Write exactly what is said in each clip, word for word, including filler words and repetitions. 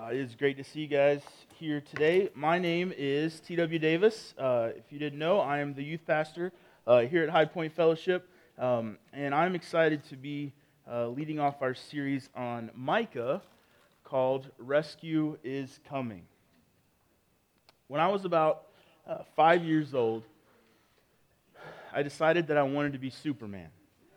Uh, it is great to see you guys here today. My name is T W Davis. Uh, if you didn't know, I am the youth pastor uh, here at High Point Fellowship, um, and I'm excited to be uh, leading off our series on Micah called Rescue is Coming. When I was about uh, five years old, I decided that I wanted to be Superman,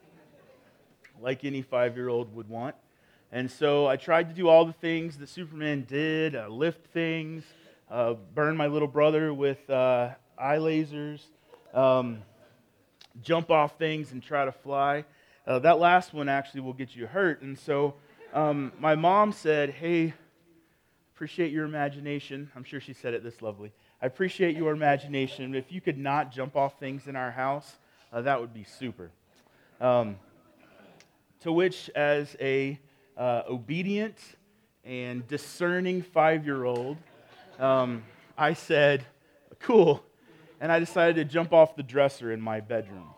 like any five-year-old would want. And so I tried to do all the things that Superman did, uh, lift things, uh, burn my little brother with uh, eye lasers, um, jump off things and try to fly. Uh, that last one actually will get you hurt. And so um, my mom said, hey, appreciate your imagination. I'm sure she said it this lovely. I appreciate your imagination. If you could not jump off things in our house, uh, that would be super. Um, to which, as a Uh, obedient and discerning five-year-old, um, I said, cool, and I decided to jump off the dresser in my bedroom.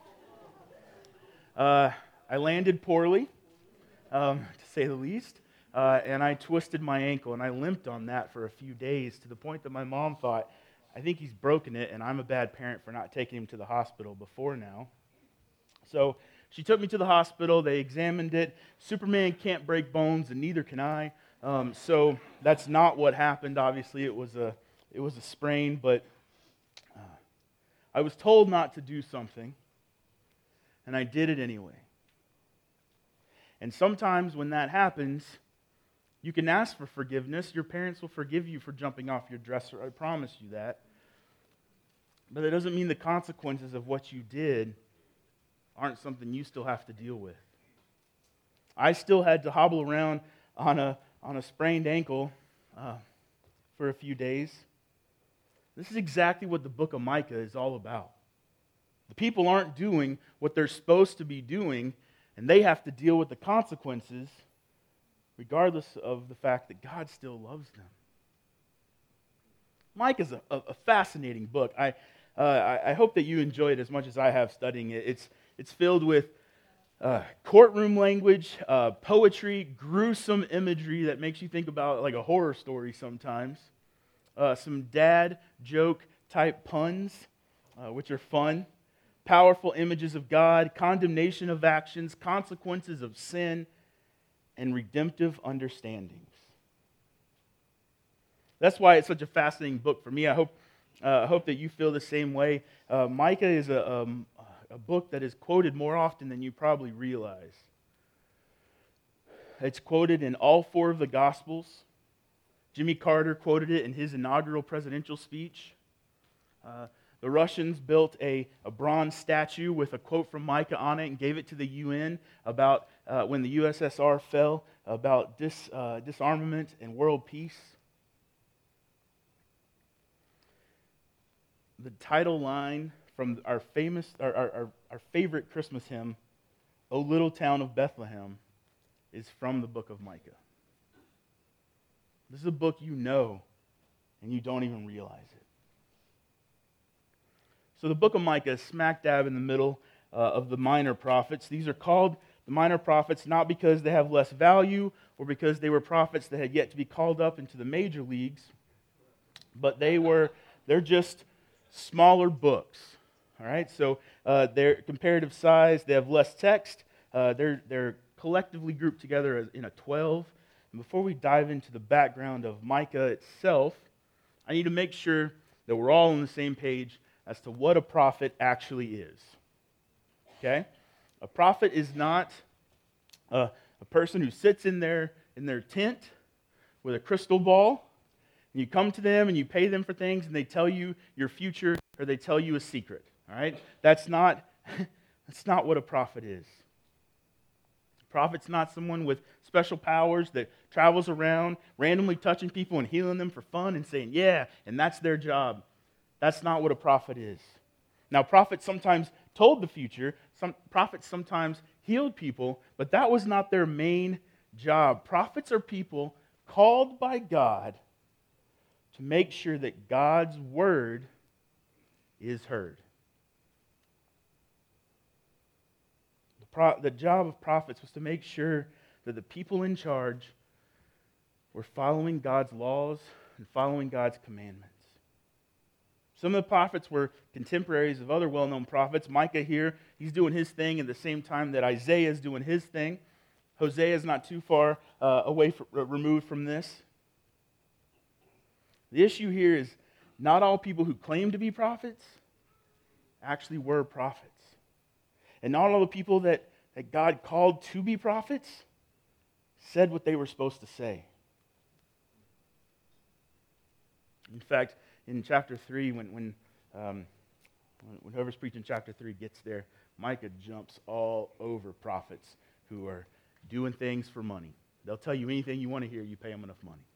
Uh, I landed poorly, um, to say the least, uh, and I twisted my ankle, and I limped on that for a few days to the point that my mom thought, I think he's broken it, and I'm a bad parent for not taking him to the hospital before now. So she took me to the hospital. They examined it. Superman can't break bones, and neither can I. Um, so that's not what happened. Obviously, it was a it was a sprain, but uh, I was told not to do something, and I did it anyway. And sometimes when that happens, you can ask for forgiveness. Your parents will forgive you for jumping off your dresser. I promise you that. But it doesn't mean the consequences of what you did aren't something you still have to deal with. I still had to hobble around on a on a sprained ankle uh, for a few days. This is exactly what the book of Micah is all about. The people aren't doing what they're supposed to be doing, and they have to deal with the consequences regardless of the fact that God still loves them. Micah is a, a, a fascinating book. I, uh, I I hope that you enjoy it as much as I have studying it. It's It's filled with uh, courtroom language, uh, poetry, gruesome imagery that makes you think about like a horror story sometimes. Uh, some dad joke type puns, uh, which are fun. Powerful images of God, condemnation of actions, consequences of sin, and redemptive understandings. That's why it's such a fascinating book for me. I hope, uh, I hope that you feel the same way. Uh, Micah is a um, a book that is quoted more often than you probably realize. It's quoted in all four of the Gospels. Jimmy Carter quoted it in his inaugural presidential speech. Uh, the Russians built a, a bronze statue with a quote from Micah on it and gave it to the U N about uh, when the U S S R fell, about dis, uh, disarmament and world peace. The title line from our famous, our, our, our favorite Christmas hymn, O Little Town of Bethlehem, is from the book of Micah. This is a book you know, and you don't even realize it. So the book of Micah is smack dab in the middle uh, of the minor prophets. These are called the minor prophets not because they have less value or because they were prophets that had yet to be called up into the major leagues, but they were, they're just smaller books. All right, so uh, their comparative size, they have less text. Uh, they're they're collectively grouped together as in a twelve. And before we dive into the background of Micah itself, I need to make sure that we're all on the same page as to what a prophet actually is. Okay, a prophet is not a, a person who sits in their in their tent with a crystal ball, and you come to them and you pay them for things, and they tell you your future or they tell you a secret. All right? That's not, that's not what a prophet is. A prophet's not someone with special powers that travels around randomly touching people and healing them for fun and saying, yeah, and that's their job. That's not what a prophet is. Now, prophets sometimes told the future. Some prophets sometimes healed people, but that was not their main job. Prophets are people called by God to make sure that God's word is heard. The job of prophets was to make sure that the people in charge were following God's laws and following God's commandments. Some of the prophets were contemporaries of other well-known prophets. Micah here, he's doing his thing at the same time that Isaiah is doing his thing. Hosea is not too far uh, away from, uh, removed from this. The issue here is not all people who claim to be prophets actually were prophets. And not all the people that, that God called to be prophets said what they were supposed to say. In fact, in chapter three, when when, um, when whoever's preaching chapter three gets there, Micah jumps all over prophets who are doing things for money. They'll tell you anything you want to hear, you pay them enough money.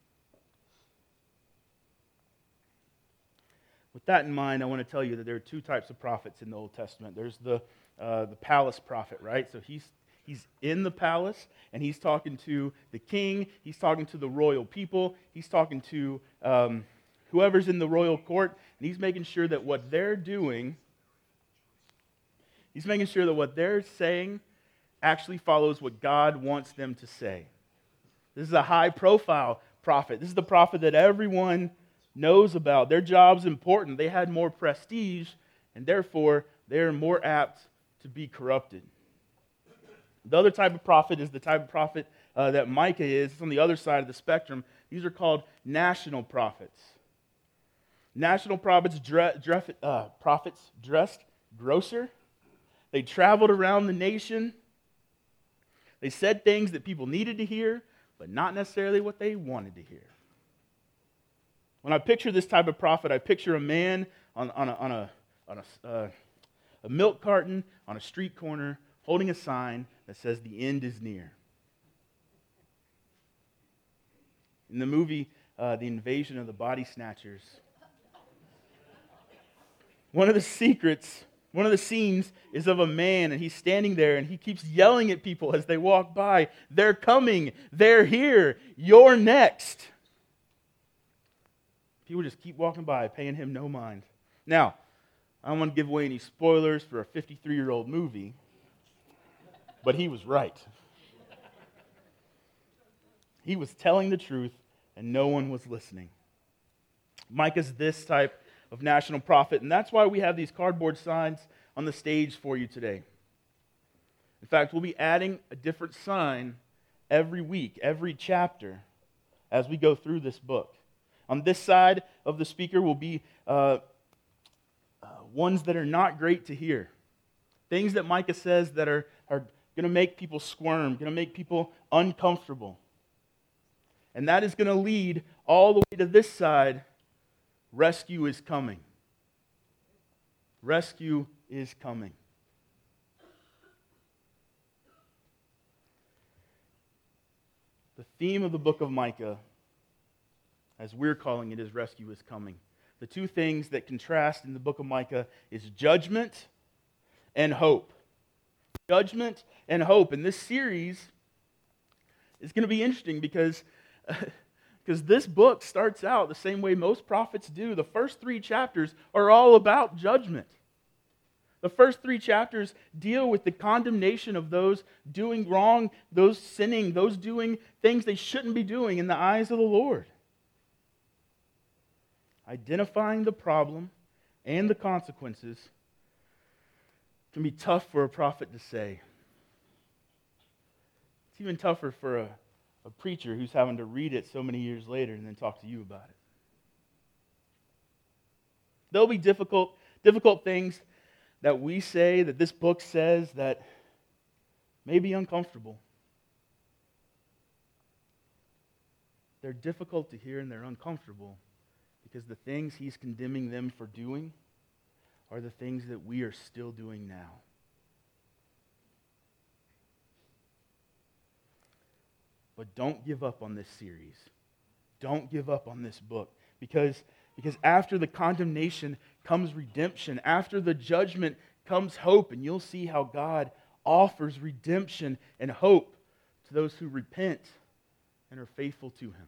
With that in mind, I want to tell you that there are two types of prophets in the Old Testament. There's the uh, the palace prophet, right? So he's he's in the palace, and he's talking to the king. He's talking to the royal people. He's talking to um, whoever's in the royal court, and he's making sure that what they're doing, he's making sure that what they're saying actually follows what God wants them to say. This is a high-profile prophet. This is the prophet that everyone knows about. Their job's important. They had more prestige, and therefore they're more apt to be corrupted. The other type of prophet is the type of prophet uh, that Micah is. It's on the other side of the spectrum. These are called national prophets. National prophets, dre- dre- uh, prophets dressed grosser. They traveled around the nation. They said things that people needed to hear, but not necessarily what they wanted to hear. When I picture this type of prophet, I picture a man on, on, a, on, a, on a, uh, a milk carton on a street corner holding a sign that says, "The end is near." In the movie, uh, The Invasion of the Body Snatchers, one of the secrets, one of the scenes is of a man, and he's standing there, and he keeps yelling at people as they walk by, "They're coming, they're here, you're next." People just keep walking by, paying him no mind. Now, I don't want to give away any spoilers for a fifty-three-year-old movie, but he was right. He was telling the truth, and no one was listening. Micah's this type of national prophet, and that's why we have these cardboard signs on the stage for you today. In fact, we'll be adding a different sign every week, every chapter, as we go through this book. On this side of the speaker will be uh, uh, ones that are not great to hear. Things that Micah says that are, are going to make people squirm, going to make people uncomfortable. And that is going to lead all the way to this side. Rescue is coming. Rescue is coming. The theme of the book of Micah, as we're calling it, is rescue is coming. The two things that contrast in the book of Micah is judgment and hope. Judgment and hope. And this series is going to be interesting because, because this book starts out the same way most prophets do. The first three chapters are all about judgment. The first three chapters deal with the condemnation of those doing wrong, those sinning, those doing things they shouldn't be doing in the eyes of the Lord. Identifying the problem and the consequences can be tough for a prophet to say. It's even tougher for a, a preacher who's having to read it so many years later and then talk to you about it. There'll be difficult, difficult things that we say, that this book says, that may be uncomfortable. They're difficult to hear and they're uncomfortable because the things he's condemning them for doing are the things that we are still doing now. But don't give up on this series. Don't give up on this book. Because, because after the condemnation comes redemption. After the judgment comes hope. And you'll see how God offers redemption and hope to those who repent and are faithful to Him.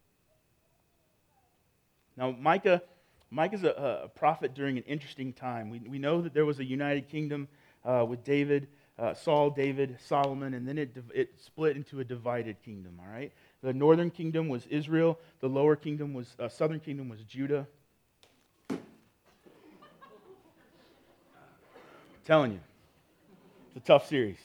Now, Micah, Micah's a, a prophet during an interesting time. We, we know that there was a united kingdom uh, with David, uh, Saul, David, Solomon, and then it, it split into a divided kingdom, all right? The northern kingdom was Israel. The lower kingdom was, uh, southern kingdom was Judah. I'm telling you, it's a tough series.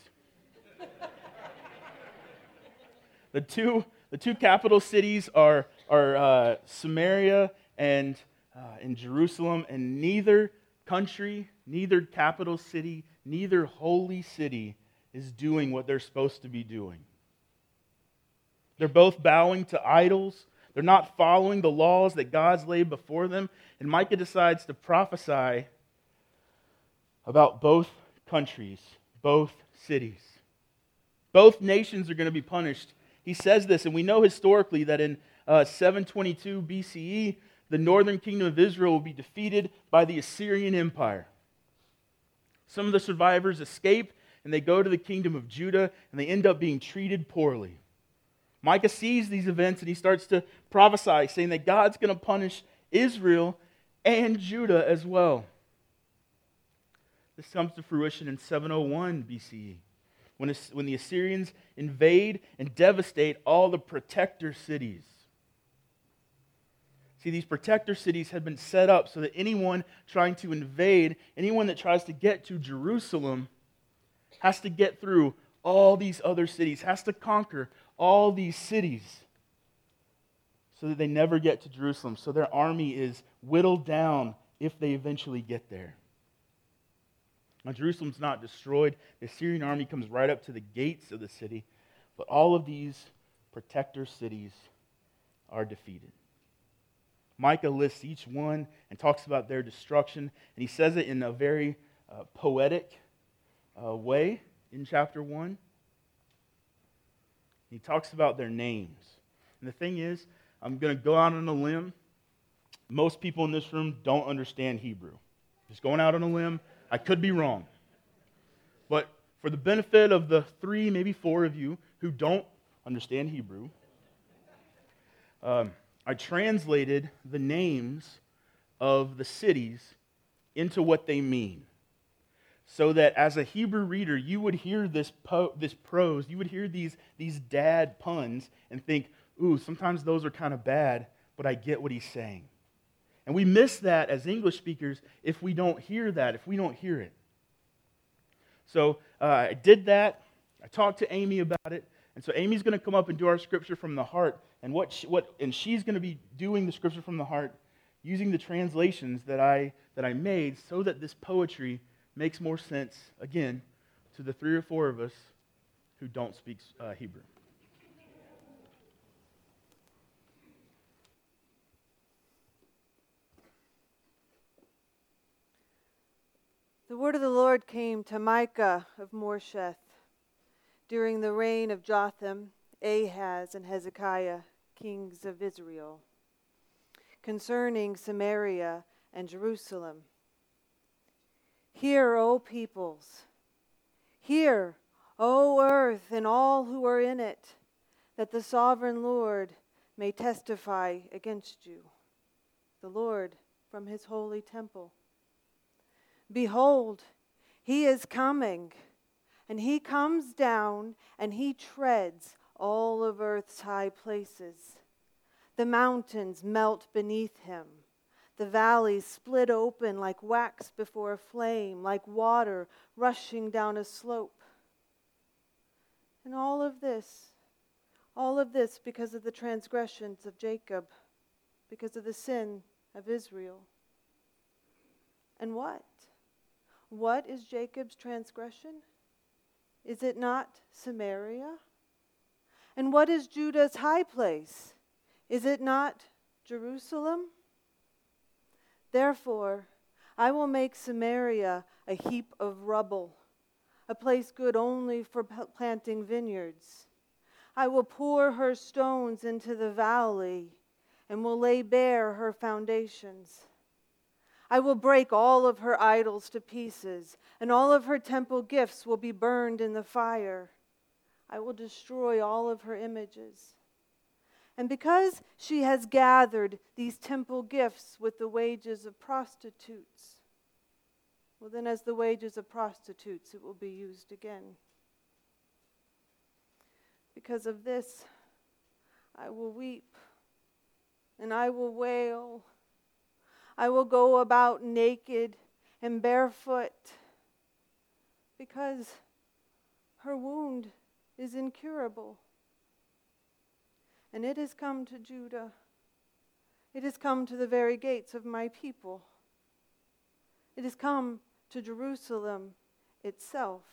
The two, the two capital cities are, are uh, Samaria and, uh, and Jerusalem, and neither country, neither capital city, neither holy city is doing what they're supposed to be doing. They're both bowing to idols. They're not following the laws that God's laid before them. And Micah decides to prophesy about both countries, both cities. Both nations are going to be punished. He says this, and we know historically that in uh, seven twenty-two B C E, the northern kingdom of Israel will be defeated by the Assyrian Empire. Some of the survivors escape, and they go to the kingdom of Judah, and they end up being treated poorly. Micah sees these events, and he starts to prophesy, saying that God's going to punish Israel and Judah as well. This comes to fruition in seven oh one B C E. When, when the Assyrians invade and devastate all the protector cities. See, these protector cities had been set up so that anyone trying to invade, anyone that tries to get to Jerusalem, has to get through all these other cities, has to conquer all these cities so that they never get to Jerusalem. So their army is whittled down if they eventually get there. Now, Jerusalem's not destroyed. The Assyrian army comes right up to the gates of the city. But all of these protector cities are defeated. Micah lists each one and talks about their destruction. And he says it in a very uh, poetic uh, way in chapter one. He talks about their names. And the thing is, I'm going to go out on a limb. Most people in this room don't understand Hebrew. Just going out on a limb. I could be wrong. But for the benefit of the three, maybe four of you who don't understand Hebrew, um, I translated the names of the cities into what they mean. So that as a Hebrew reader, you would hear this po- this prose, you would hear these, these dad puns and think, ooh, sometimes those are kind of bad, but I get what he's saying. And we miss that as English speakers if we don't hear that, if we don't hear it. So uh, I did that. I talked to Amy about it. And so Amy's going to come up and do our scripture from the heart. And what she, what and she's going to be doing the scripture from the heart using the translations that I that I made so that this poetry makes more sense, again, to the three or four of us who don't speak uh, Hebrew. The word of the Lord came to Micah of Morsheth during the reign of Jotham, Ahaz, and Hezekiah, kings of Israel, concerning Samaria and Jerusalem. Hear, O peoples, hear, O earth, and all who are in it, that the sovereign Lord may testify against you, the Lord from his holy temple. Behold, he is coming, and he comes down, and he treads all of earth's high places. The mountains melt beneath him. The valleys split open like wax before a flame, like water rushing down a slope. And all of this, all of this because of the transgressions of Jacob, because of the sin of Israel. And what? What is Jacob's transgression? Is it not Samaria? And what is Judah's high place? Is it not Jerusalem? Therefore, I will make Samaria a heap of rubble, a place good only for planting vineyards. I will pour her stones into the valley and will lay bare her foundations. I will break all of her idols to pieces, and all of her temple gifts will be burned in the fire. I will destroy all of her images. And because she has gathered these temple gifts with the wages of prostitutes, well then as the wages of prostitutes it will be used again. Because of this, I will weep and I will wail. I will go about naked and barefoot because her wound is incurable. And it has come to Judah. It has come to the very gates of my people. It has come to Jerusalem itself.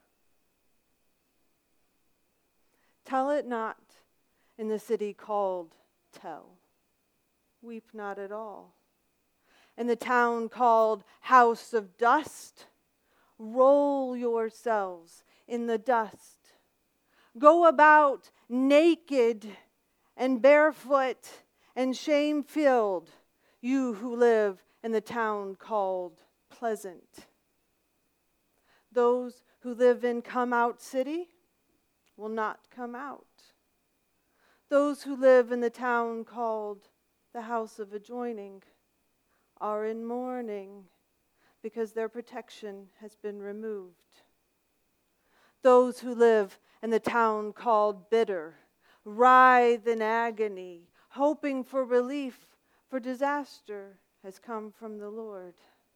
Tell it not in the city called Tell. Weep not at all. In the town called House of Dust, roll yourselves in the dust. Go about naked and barefoot and shame-filled, you who live in the town called Pleasant. Those who live in Come-Out City will not come out. Those who live in the town called the House of Adjoining are in mourning because their protection has been removed. Those who live in the town called Bitter writhe in agony, hoping for relief, for disaster has come from the Lord.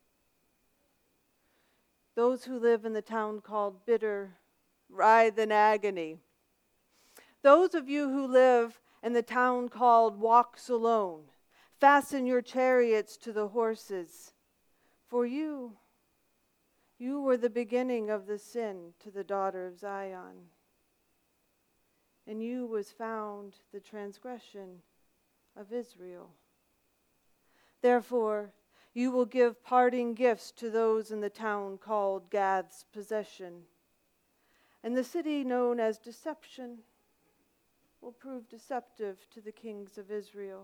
Those who live in the town called Bitter writhe in agony. Those of you who live in the town called Walks Alone, fasten your chariots to the horses. For you, you were the beginning of the sin to the daughter of Zion. And you was found the transgression of Israel. Therefore, you will give parting gifts to those in the town called Gad's possession. And the city known as Deception will prove deceptive to the kings of Israel.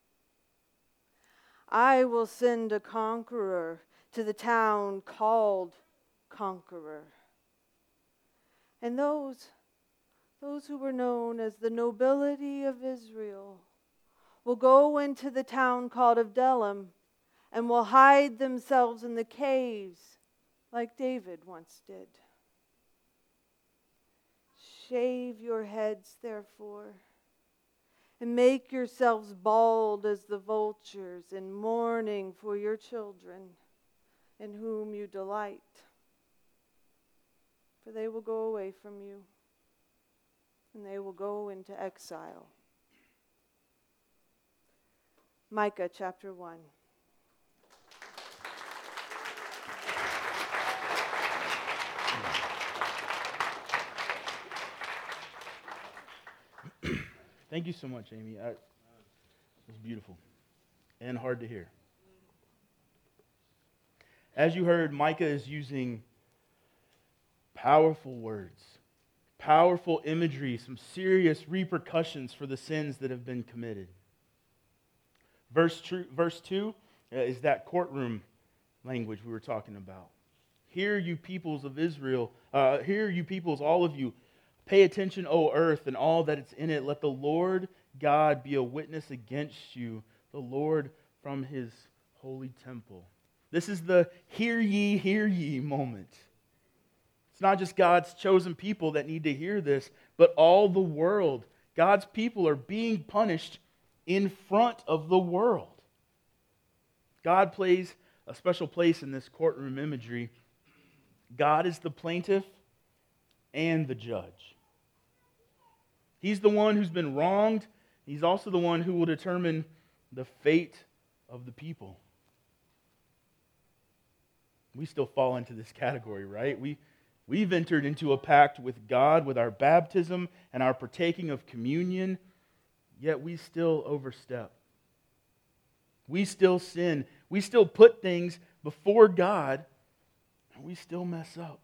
I will send a conqueror to the town called Conqueror. And those, those who were known as the nobility of Israel will go into the town called Adullam and will hide themselves in the caves like David once did. Shave your heads, therefore, and make yourselves bald as the vultures in mourning for your children in whom you delight. For they will go away from you, and they will go into exile. Micah chapter one. Thank you so much, Amy. I, it was beautiful and hard to hear. As you heard, Micah is using powerful words, powerful imagery, some serious repercussions for the sins that have been committed. Verse, tr- verse two uh, is that courtroom language we were talking about. Hear, you peoples of Israel, uh, hear, you peoples, all of you, pay attention, O earth, and all that is in it. Let the Lord God be a witness against you, the Lord from his holy temple. This is the hear ye, hear ye moment. It's not just God's chosen people that need to hear this, but all the world. God's people are being punished in front of the world. God plays a special place in this courtroom imagery. God is the plaintiff and the judge. He's the one who's been wronged. He's also the one who will determine the fate of the people. We still fall into this category, right? We, we've entered into a pact with God with our baptism and our partaking of communion, yet we still overstep. We still sin. We still put things before God, and we still mess up.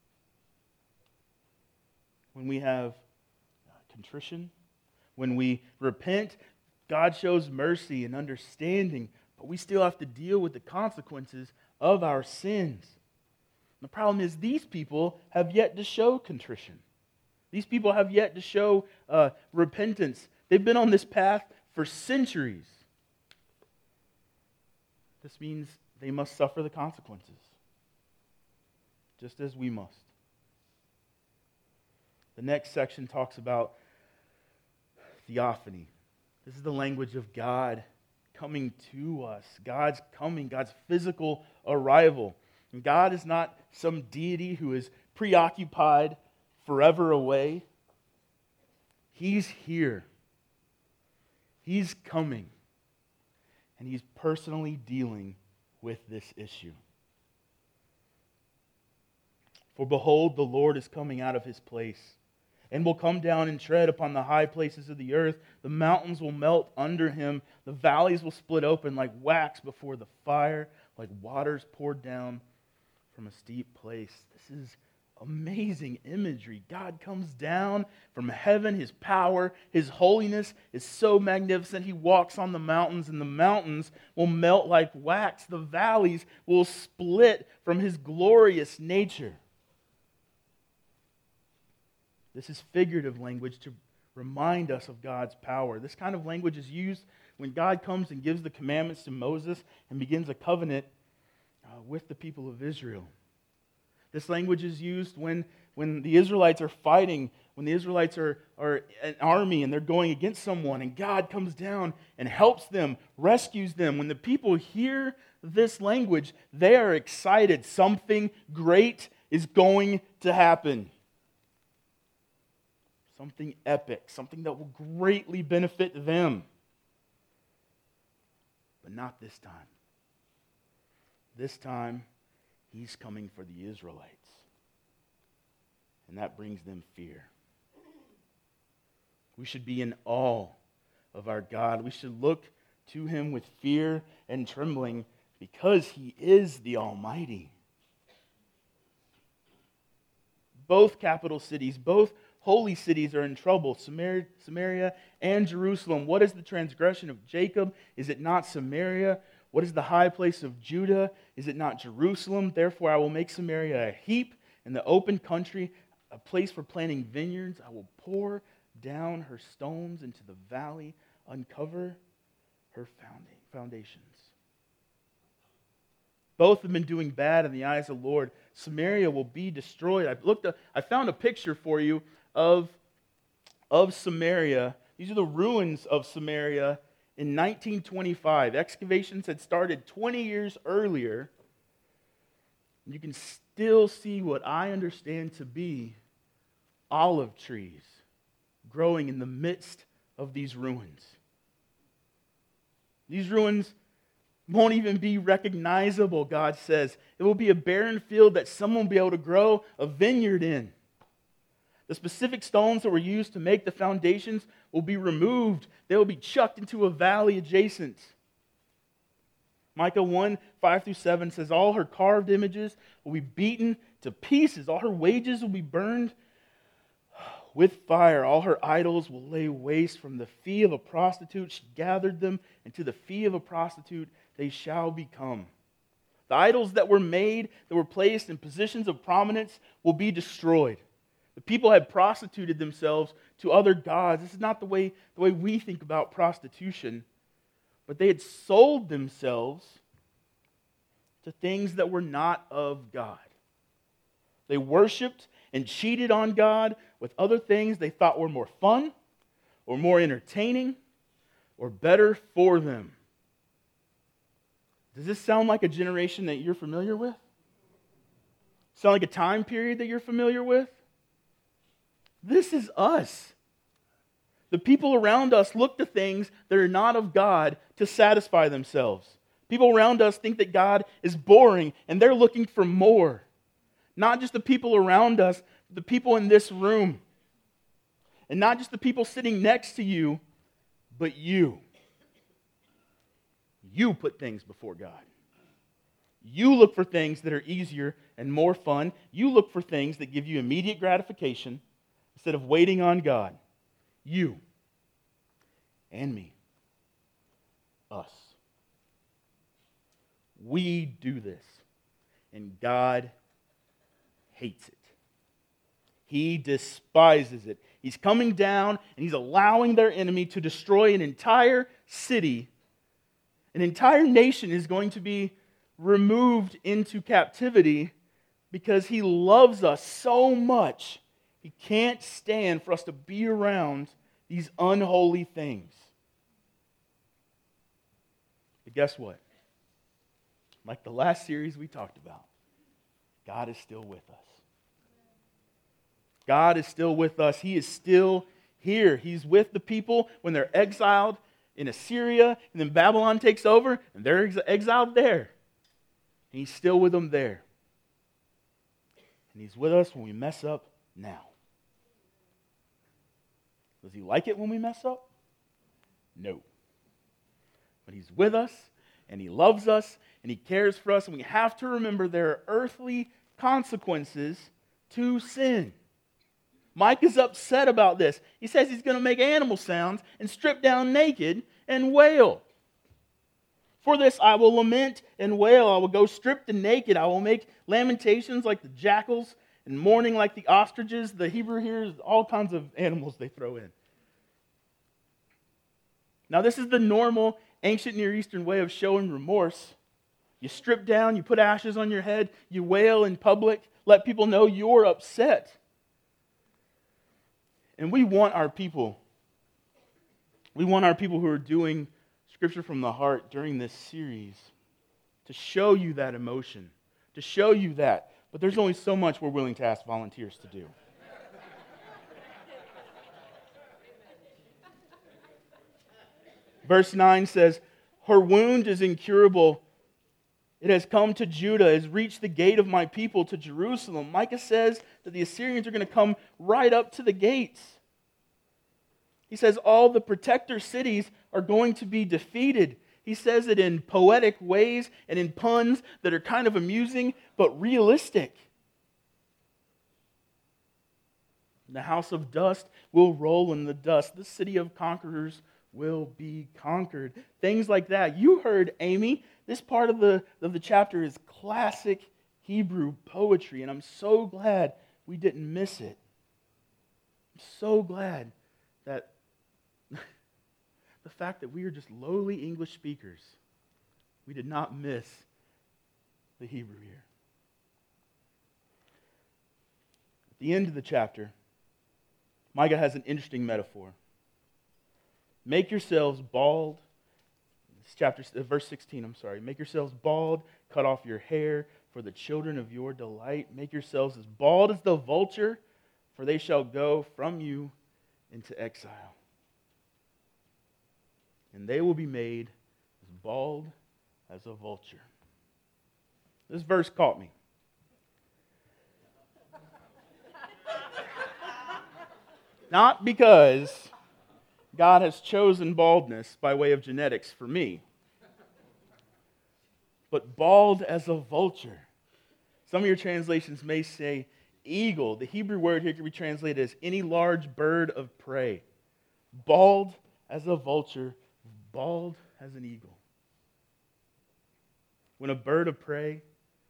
When we have contrition, when we repent, God shows mercy and understanding, but we still have to deal with the consequences of our sins. The problem is these people have yet to show contrition. These people have yet to show uh, repentance. They've been on this path for centuries. This means they must suffer the consequences, just as we must. The next section talks about theophany. This is the language of God coming to us. God's coming, God's physical arrival. And God is not some deity who is preoccupied, forever away. He's here. He's coming. And He's personally dealing with this issue. For behold, the Lord is coming out of His place, and will come down and tread upon the high places of the earth. The mountains will melt under Him. The valleys will split open like wax before the fire, like waters poured down from a steep place. This is amazing imagery. God comes down from heaven. His power, His holiness is so magnificent. He walks on the mountains, and the mountains will melt like wax. The valleys will split from His glorious nature. This is figurative language to remind us of God's power. This kind of language is used when God comes and gives the commandments to Moses and begins a covenant uh, with the people of Israel. This language is used when, when the Israelites are fighting, when the Israelites are, are an army and they're going against someone, and God comes down and helps them, rescues them. When the people hear this language, they are excited. Something great is going to happen. Something epic, something that will greatly benefit them. But not this time. This time, He's coming for the Israelites. And that brings them fear. We should be in awe of our God. We should look to Him with fear and trembling because He is the Almighty. Both capital cities, both holy cities are in trouble, Samaria, Samaria and Jerusalem. What is the transgression of Jacob? Is it not Samaria? What is the high place of Judah? Is it not Jerusalem? Therefore I will make Samaria a heap, and the open country a place for planting vineyards. I will pour down her stones into the valley, uncover her foundations. Both have been doing bad in the eyes of the Lord. Samaria will be destroyed. I looked. Up, I found a picture for you of, of Samaria. These are the ruins of Samaria in nineteen twenty-five. Excavations had started twenty years earlier. You can still see what I understand to be olive trees growing in the midst of these ruins. These ruins won't even be recognizable, God says. It will be a barren field that someone will be able to grow a vineyard in. The specific stones that were used to make the foundations will be removed. They will be chucked into a valley adjacent. Micah one, five through seven says, all her carved images will be beaten to pieces. All her wages will be burned with fire. All her idols will lay waste. From the fee of a prostitute she gathered them, and to the fee of a prostitute they shall become. The idols that were made, that were placed in positions of prominence, will be destroyed. The people had prostituted themselves to other gods. This is not the way, the way we think about prostitution. But they had sold themselves to things that were not of God. They worshipped and cheated on God with other things they thought were more fun or more entertaining or better for them. Does this sound like a generation that you're familiar with? Sound like a time period that you're familiar with? This is us. The people around us look to things that are not of God to satisfy themselves. People around us think that God is boring and they're looking for more. Not just the people around us, but the people in this room. And not just the people sitting next to you, but you. You put things before God. You look for things that are easier and more fun. You look for things that give you immediate gratification instead of waiting on God. You and me. Us. We do this. And God hates it. He despises it. He's coming down and He's allowing their enemy to destroy an entire city. An entire nation is going to be removed into captivity because He loves us so much. He can't stand for us to be around these unholy things. But guess what? Like the last series we talked about, God is still with us. God is still with us. He is still here. He's with the people when they're exiled in Assyria, and then Babylon takes over, and they're ex- exiled there. And He's still with them there. And He's with us when we mess up now. Does He like it when we mess up? No. But He's with us, and He loves us, and He cares for us, and we have to remember there are earthly consequences to sin. Mike is upset about this. He says he's going to make animal sounds and strip down naked and wail. For this I will lament and wail. I will go stripped and naked. I will make lamentations like the jackals and mourning like the ostriches. The Hebrew here is all kinds of animals they throw in. Now this is the normal ancient Near Eastern way of showing remorse. You strip down, you put ashes on your head, you wail in public, let people know you're upset. And we want our people, we want our people who are doing Scripture from the heart during this series to show you that emotion, to show you that. But there's only so much we're willing to ask volunteers to do. Verse nine says, her wound is incurable. It has come to Judah, it has reached the gate of my people, to Jerusalem. Micah says that the Assyrians are going to come right up to the gates. He says all the protector cities are going to be defeated. He says it in poetic ways and in puns that are kind of amusing but realistic. The house of dust will roll in the dust. The city of conquerors will be conquered. Things like that. You heard Amy. This part of the, of the chapter is classic Hebrew poetry, and I'm so glad we didn't miss it. I'm so glad that the fact that we are just lowly English speakers, we did not miss the Hebrew here. At the end of the chapter, Micah has an interesting metaphor. Make yourselves bald. This chapter, verse sixteen, I'm sorry. Make yourselves bald, cut off your hair for the children of your delight. Make yourselves as bald as the vulture, for they shall go from you into exile. And they will be made as bald as a vulture. This verse caught me. Not because God has chosen baldness by way of genetics for me, but bald as a vulture. Some of your translations may say eagle. The Hebrew word here can be translated as any large bird of prey. Bald as a vulture, bald as an eagle. When a bird of prey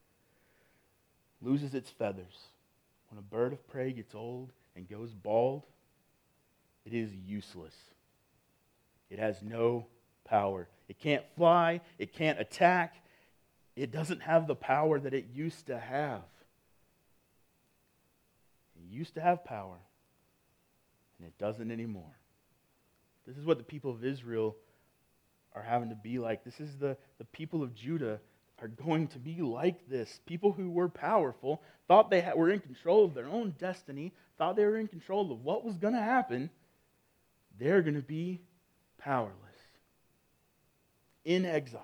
loses its feathers, when a bird of prey gets old and goes bald, it is useless. It has no power. It can't fly. It can't attack. It doesn't have the power that it used to have. It used to have power, and it doesn't anymore. This is what the people of Israel are having to be like. This is the, the people of Judah are going to be like this. People who were powerful, thought they had, were in control of their own destiny, thought they were in control of what was going to happen. They're going to be powerless, in exile.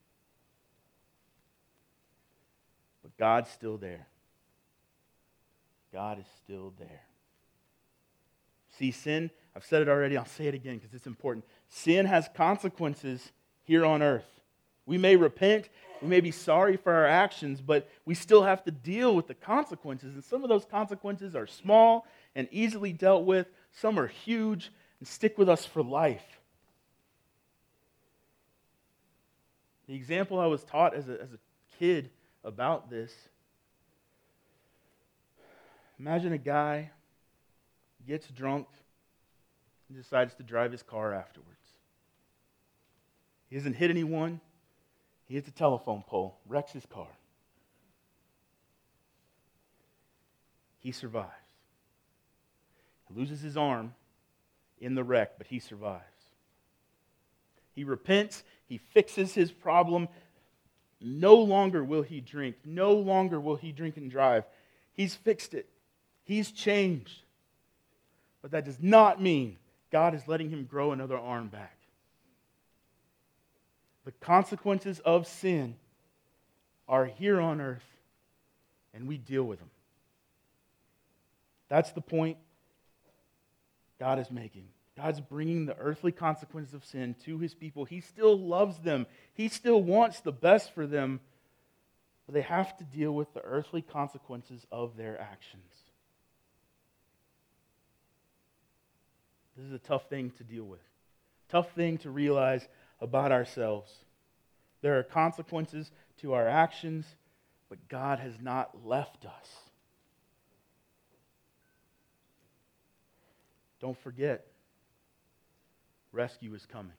But God's still there. God is still there. See, sin, I've said it already, I'll say it again because it's important. Sin has consequences here on earth. We may repent, we may be sorry for our actions, but we still have to deal with the consequences. And some of those consequences are small and easily dealt with. Some are huge and stick with us for life. The example I was taught as a, as a kid about this, imagine a guy gets drunk and decides to drive his car afterwards. He hasn't hit anyone. He hits a telephone pole, wrecks his car. He survives. He loses his arm in the wreck, but he survives. He repents, he fixes his problem. No longer will he drink. No longer will he drink and drive. He's fixed it. He's changed. But that does not mean God is letting him grow another arm back. The consequences of sin are here on earth, and we deal with them. That's the point God is making. God's bringing the earthly consequences of sin to his people. He still loves them. He still wants the best for them. But they have to deal with the earthly consequences of their actions. This is a tough thing to deal with. Tough thing to realize about ourselves. There are consequences to our actions, but God has not left us. Don't forget, rescue is coming.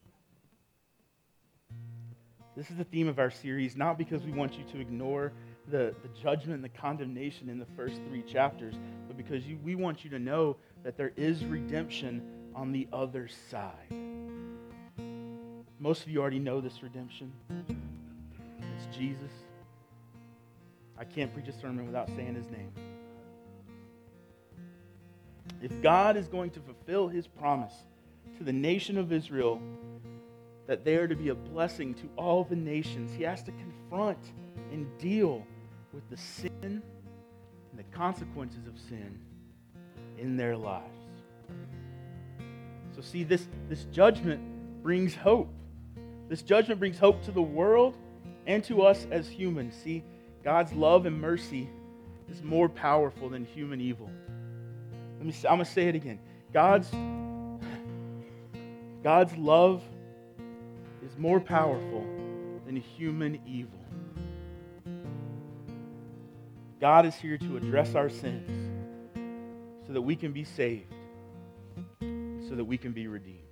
This is the theme of our series, not because we want you to ignore the, the judgment and the condemnation in the first three chapters, but because you, we want you to know that there is redemption on the other side. Most of you already know this redemption. It's Jesus. I can't preach a sermon without saying his name. If God is going to fulfill his promise to the nation of Israel, that they are to be a blessing to all the nations, he has to confront and deal with the sin and the consequences of sin in their lives. So see, this, this judgment brings hope. This judgment brings hope to the world and to us as humans. See, God's love and mercy is more powerful than human evil. Let me. I'm going to say it again. God's, God's love is more powerful than human evil. God is here to address our sins so that we can be saved, so that we can be redeemed.